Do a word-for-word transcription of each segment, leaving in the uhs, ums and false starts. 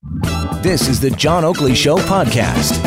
This is the John Oakley Show podcast.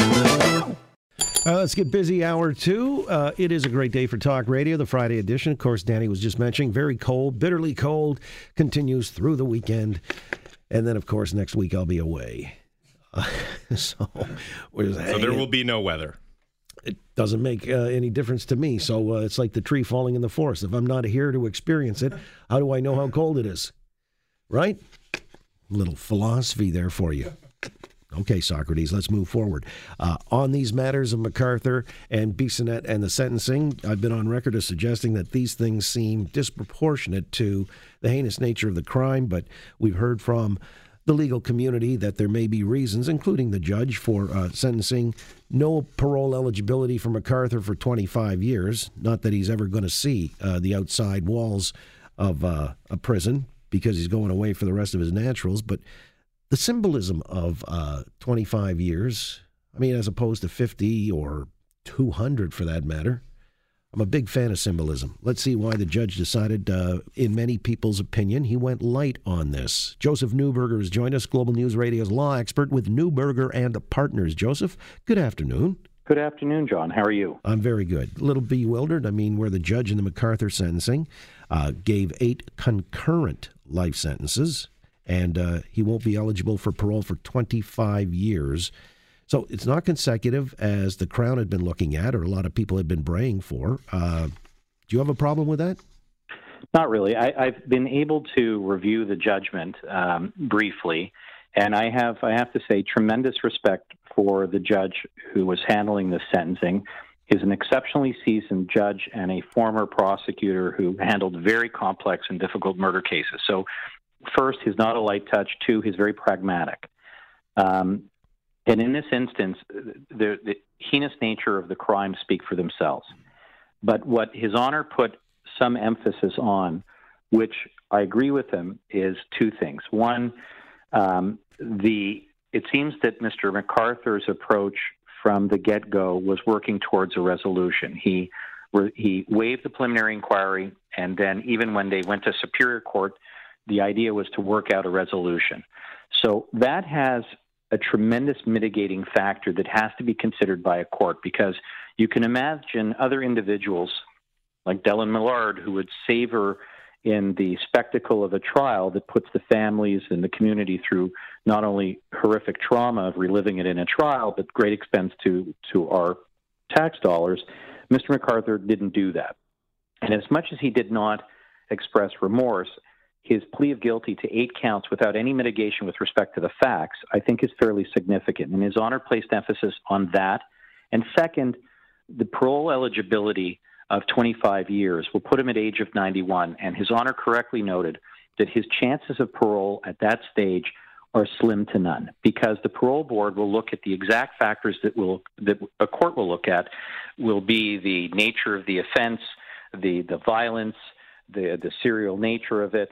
Uh, let's get busy. Hour two. Uh, it is a great day for talk radio, the Friday edition. Of course, Danny was just mentioning, very cold, bitterly cold, continues through the weekend. And then, of course, next week I'll be away. Uh, so, we're just so there will be no weather. It doesn't make uh, any difference to me. So uh, it's like the tree falling in the forest. If I'm not here to experience it, how do I know how cold it is? Right? Little philosophy there for you. Okay, Socrates, let's move forward. Uh, on these matters of McArthur and Bissonnette and the sentencing, I've been on record as suggesting that these things seem disproportionate to the heinous nature of the crime, but we've heard from the legal community that there may be reasons, including the judge, for uh, sentencing no parole eligibility for McArthur for twenty-five years. Not that he's ever going to see uh, the outside walls of uh, a prison because he's going away for the rest of his naturals, but the symbolism of uh, twenty-five years, I mean, as opposed to fifty or two hundred for that matter, I'm a big fan of symbolism. Let's see why the judge decided, uh, in many people's opinion, he went light on this. Joseph Neuberger has joined us, Global News Radio's law expert with Neuberger and Partners. Joseph, good afternoon. Good afternoon, John. How are you? I'm very good. A little bewildered. I mean, where the judge in the McArthur sentencing uh, gave eight concurrent life sentences, and uh, he won't be eligible for parole for twenty-five years. So it's not consecutive, as the Crown had been looking at, or a lot of people had been braying for. Uh, do you have a problem with that? Not really. I, I've been able to review the judgment um, briefly, and I have, I have to say, tremendous respect for the judge who was handling this sentencing. He's an exceptionally seasoned judge and a former prosecutor who handled very complex and difficult murder cases. So first, he's not a light touch. Two, he's very pragmatic. Um, and in this instance, the, the heinous nature of the crime speak for themselves. But what His Honor put some emphasis on, which I agree with him, is two things. One, um, the it seems that Mister McArthur's approach from the get-go was working towards a resolution. He he waived the preliminary inquiry, and then even when they went to Superior Court, the idea was to work out a resolution. So that has a tremendous mitigating factor that has to be considered by a court, because you can imagine other individuals like Dellen Millard who would savor in the spectacle of a trial that puts the families and the community through not only horrific trauma of reliving it in a trial, but great expense to, to our tax dollars. Mister McArthur didn't do that. And as much as he did not express remorse, his plea of guilty to eight counts without any mitigation with respect to the facts, I think is fairly significant. And His Honor placed emphasis on that. And second, the parole eligibility of twenty-five years will put him at age of ninety-one. And His Honor correctly noted that his chances of parole at that stage are slim to none, because the parole board will look at the exact factors that will that a court will look at, will be the nature of the offense, the the violence, the the serial nature of it,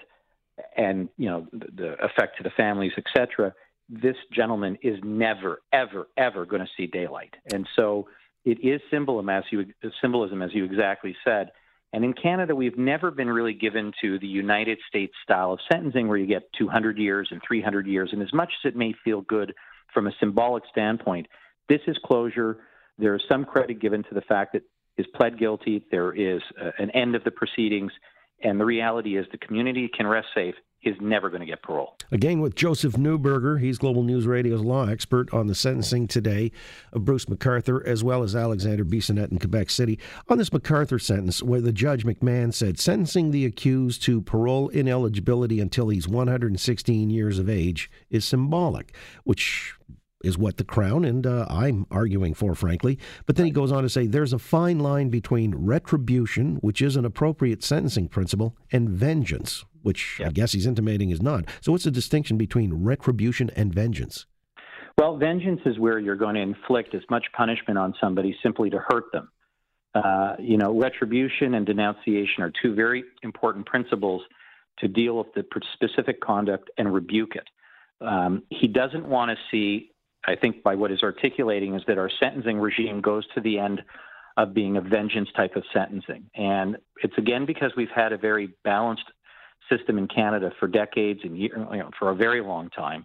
and you know the, the effect to the families, et cetera. This gentleman is never, ever, ever going to see daylight, and so it is symbolism, as you symbolism, as you exactly said. And in Canada, we've never been really given to the United States style of sentencing, where you get two hundred years and three hundred years. And as much as it may feel good from a symbolic standpoint, this is closure. There is some credit given to the fact that he's pled guilty. There is uh, an end of the proceedings. And the reality is the community can rest safe. He's never going to get parole. Again, with Joseph Neuberger, he's Global News Radio's law expert on the sentencing today of Bruce McArthur, as well as Alexander Bissonnette in Quebec City. On this McArthur sentence, where the Judge McMahon said sentencing the accused to parole ineligibility until he's one hundred sixteen years of age is symbolic, which is what the Crown and uh, I'm arguing for, frankly. But then he goes on to say there's a fine line between retribution, which is an appropriate sentencing principle, and vengeance, which yep. I guess he's intimating is not. So what's the distinction between retribution and vengeance? Well, vengeance is where you're going to inflict as much punishment on somebody simply to hurt them. Uh, you know, retribution and denunciation are two very important principles to deal with the specific conduct and rebuke it. Um, he doesn't want to see, I think by what he's articulating, is that our sentencing regime goes to the end of being a vengeance type of sentencing. And it's again because we've had a very balanced system in Canada for decades and year, you know, for a very long time.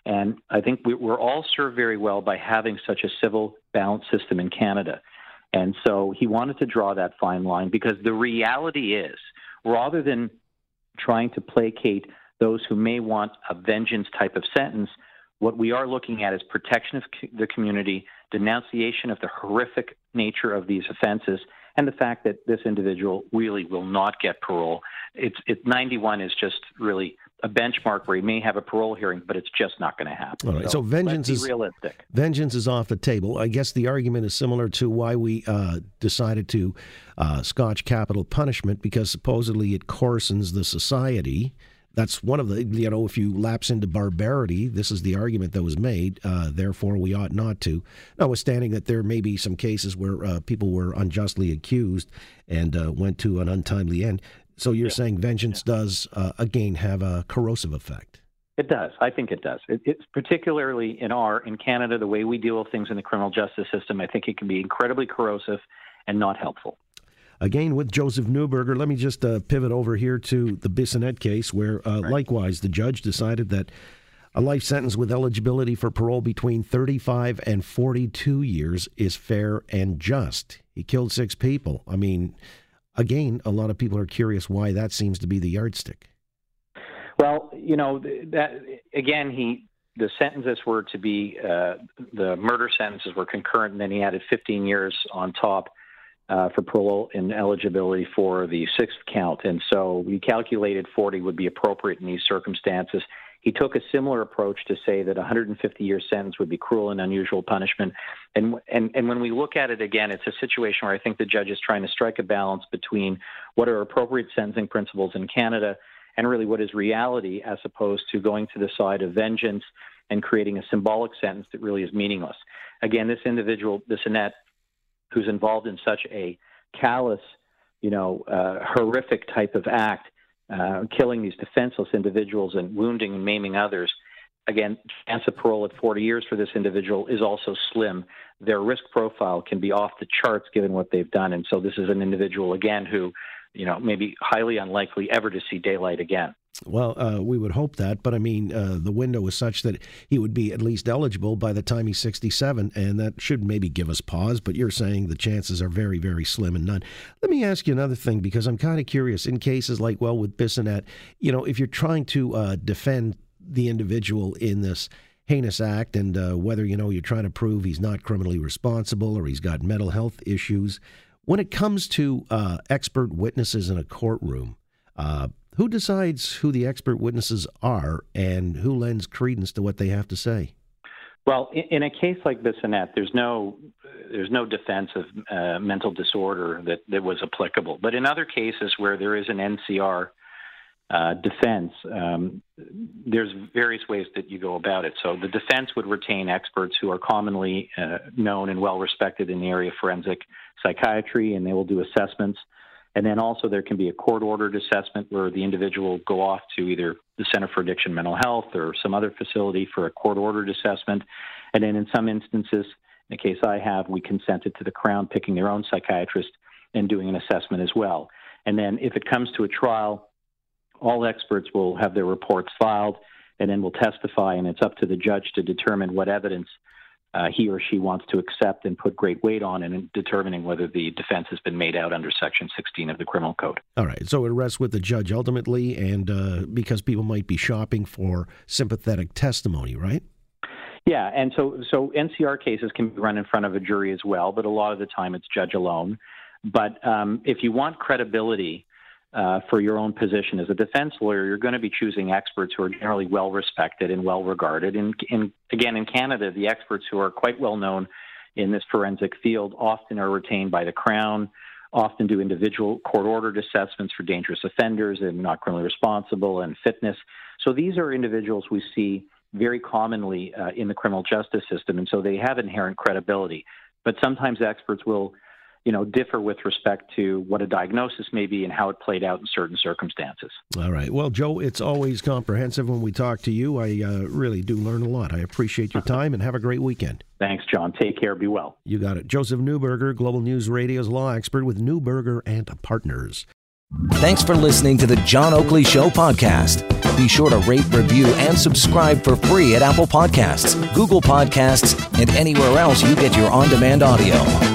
And I think we, we're all served very well by having such a civil balance system in Canada. And so he wanted to draw that fine line because the reality is, rather than trying to placate those who may want a vengeance type of sentence, what we are looking at is protection of the community, denunciation of the horrific nature of these offenses, and the fact that this individual really will not get parole. It's it, ninety-one is just really a benchmark where he may have a parole hearing, but it's just not going to happen. All right, so, so vengeance let's be is realistic. Vengeance is off the table. I guess the argument is similar to why we uh, decided to uh, scotch capital punishment, because supposedly it coarsens the society. That's one of the, you know, if you lapse into barbarity, this is the argument that was made, uh, therefore we ought not to. Notwithstanding that there may be some cases where uh, people were unjustly accused and uh, went to an untimely end. So you're yeah. saying vengeance yeah. does, uh, again, have a corrosive effect? It does. I think it does. It, it's particularly in our, in Canada, the way we deal with things in the criminal justice system, I think it can be incredibly corrosive and not helpful. Again, with Joseph Neuberger, let me just uh, pivot over here to the Bissonnette case, where uh, right. likewise the judge decided that a life sentence with eligibility for parole between thirty-five and forty-two years is fair and just. He killed six people. I mean, again, a lot of people are curious why that seems to be the yardstick. Well, you know, that again, he the sentences were to be, uh, the murder sentences were concurrent, and then he added fifteen years on top. Uh, for parole and eligibility for the sixth count. And so we calculated forty would be appropriate in these circumstances. He took a similar approach to say that a one hundred fifty year sentence would be cruel and unusual punishment. And, and, and when we look at it again, it's a situation where I think the judge is trying to strike a balance between what are appropriate sentencing principles in Canada and really what is reality, as opposed to going to the side of vengeance and creating a symbolic sentence that really is meaningless. Again, this individual, Bissonnette, who's involved in such a callous, you know, uh, horrific type of act, uh, killing these defenseless individuals and wounding and maiming others. Again, chance of parole at forty years for this individual is also slim. Their risk profile can be off the charts given what they've done. And so this is an individual, again, who, you know, may be highly unlikely ever to see daylight again. Well, uh, we would hope that, but I mean, uh, the window is such that he would be at least eligible by the time he's sixty-seven, and that should maybe give us pause, but you're saying the chances are very, very slim and none. Let me ask you another thing, because I'm kind of curious. In cases like, well, with Bissonnette, you know, if you're trying to uh, defend the individual in this heinous act, and uh, whether, you know, you're trying to prove he's not criminally responsible or he's got mental health issues, when it comes to uh, expert witnesses in a courtroom, uh, who decides who the expert witnesses are and who lends credence to what they have to say? Well, in, in a case like Bissonnette, there's no there's no defense of uh, mental disorder that, that was applicable. But in other cases where there is an N C R uh, defense, um, there's various ways that you go about it. So the defense would retain experts who are commonly uh, known and well respected in the area of forensic psychiatry, and they will do assessments. And then also there can be a court-ordered assessment where the individual will go off to either the Center for Addiction and Mental Health or some other facility for a court-ordered assessment. And then in some instances, in the case I have, we consented to the Crown picking their own psychiatrist and doing an assessment as well. And then if it comes to a trial, all experts will have their reports filed and then will testify, and it's up to the judge to determine what evidence Uh, he or she wants to accept and put great weight on in determining whether the defense has been made out under Section sixteen of the Criminal Code. All right. So it rests with the judge ultimately, and uh, because people might be shopping for sympathetic testimony, right? Yeah, and so, so N C R cases can be run in front of a jury as well, but a lot of the time it's judge alone. But um, if you want credibility uh, for your own position as a defense lawyer, you're going to be choosing experts who are generally well-respected and well-regarded. And, and again, in Canada, the experts who are quite well-known in this forensic field often are retained by the Crown, often do individual court-ordered assessments for dangerous offenders and not criminally responsible and fitness. So these are individuals we see very commonly uh, in the criminal justice system, and so they have inherent credibility. But sometimes experts will you know, differ with respect to what a diagnosis may be and how it played out in certain circumstances. All right. Well, Joe, it's always comprehensive when we talk to you. I uh, really do learn a lot. I appreciate your time, and have a great weekend. Thanks, John. Take care. Be well. You got it. Joseph Neuberger, Global News Radio's law expert with Neuberger and Partners. Thanks for listening to the John Oakley Show podcast. Be sure to rate, review, and subscribe for free at Apple Podcasts, Google Podcasts, and anywhere else you get your on-demand audio.